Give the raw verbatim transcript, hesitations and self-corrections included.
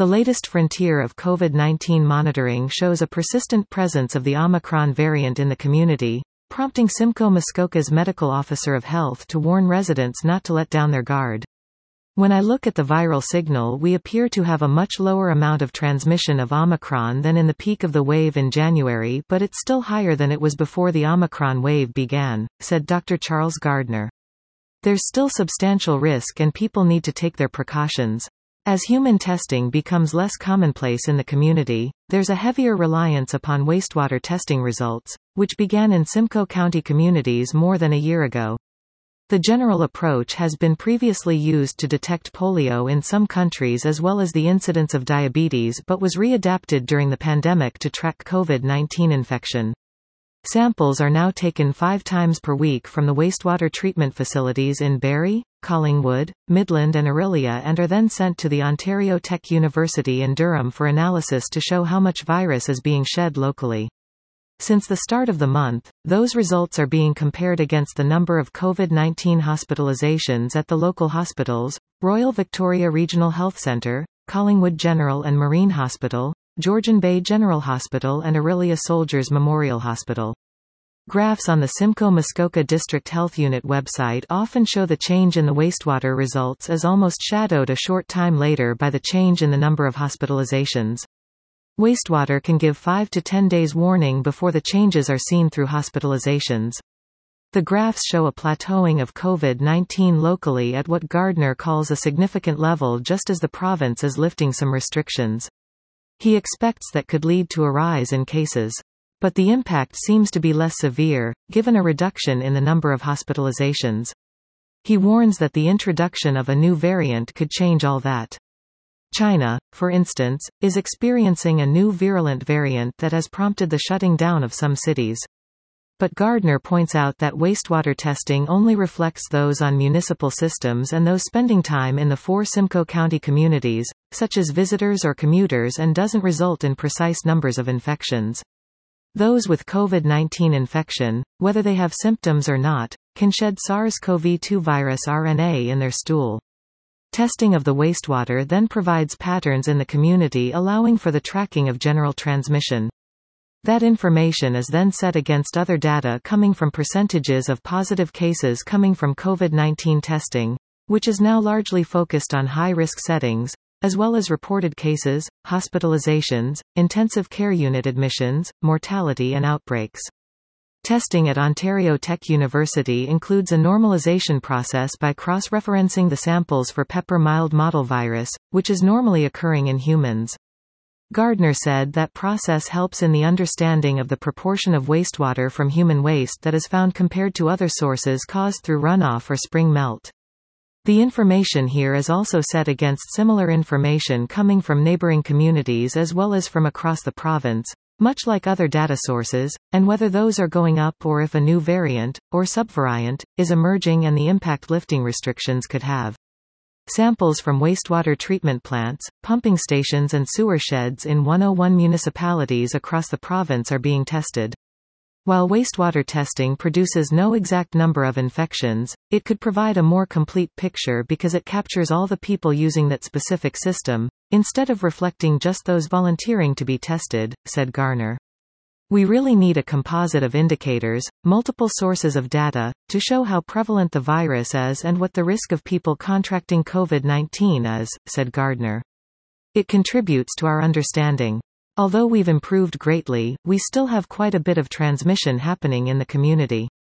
The latest frontier of COVID nineteen monitoring shows a persistent presence of the Omicron variant in the community, prompting Simcoe Muskoka's medical officer of health to warn residents not to let down their guard. When I look at the viral signal, we appear to have a much lower amount of transmission of Omicron than in the peak of the wave in January, but it's still higher than it was before the Omicron wave began, said Doctor Charles Gardner. There's still substantial risk and people need to take their precautions. As human testing becomes less commonplace in the community, there's a heavier reliance upon wastewater testing results, which began in Simcoe County communities more than a year ago. The general approach has been previously used to detect polio in some countries as well as the incidence of diabetes, but was readapted during the pandemic to track COVID nineteen infection. Samples are now taken five times per week from the wastewater treatment facilities in Barrie, Collingwood, Midland and Orillia and are then sent to the Ontario Tech University in Durham for analysis to show how much virus is being shed locally. Since the start of the month, those results are being compared against the number of COVID nineteen hospitalizations at the local hospitals: Royal Victoria Regional Health Centre, Collingwood General and Marine Hospital, Georgian Bay General Hospital and Orillia Soldiers Memorial Hospital. Graphs on the Simcoe Muskoka District Health Unit website often show the change in the wastewater results as almost shadowed a short time later by the change in the number of hospitalizations. Wastewater can give five to ten days warning before the changes are seen through hospitalizations. The graphs show a plateauing of COVID nineteen locally at what Gardner calls a significant level just as the province is lifting some restrictions. He expects that could lead to a rise in cases. But the impact seems to be less severe, given a reduction in the number of hospitalizations. He warns that the introduction of a new variant could change all that. China, for instance, is experiencing a new virulent variant that has prompted the shutting down of some cities. But Gardner points out that wastewater testing only reflects those on municipal systems and those spending time in the four Simcoe County communities, such as visitors or commuters, and doesn't result in precise numbers of infections. Those with COVID nineteen infection, whether they have symptoms or not, can shed SARS CoV two virus R N A in their stool. Testing of the wastewater then provides patterns in the community allowing for the tracking of general transmission. That information is then set against other data coming from percentages of positive cases coming from COVID nineteen testing, which is now largely focused on high-risk settings, as well as reported cases, hospitalizations, intensive care unit admissions, mortality and outbreaks. Testing at Ontario Tech University includes a normalization process by cross-referencing the samples for pepper mild model virus, which is normally occurring in humans. Gardner said that process helps in the understanding of the proportion of wastewater from human waste that is found compared to other sources caused through runoff or spring melt. The information here is also set against similar information coming from neighboring communities as well as from across the province, much like other data sources, and whether those are going up or if a new variant, or subvariant, is emerging and the impact lifting restrictions could have. Samples from wastewater treatment plants, pumping stations and sewer sheds in one hundred one municipalities across the province are being tested. While wastewater testing produces no exact number of infections, it could provide a more complete picture because it captures all the people using that specific system, instead of reflecting just those volunteering to be tested, said Gardner. We really need a composite of indicators, multiple sources of data, to show how prevalent the virus is and what the risk of people contracting COVID nineteen is, said Gardner. It contributes to our understanding. Although we've improved greatly, we still have quite a bit of transmission happening in the community.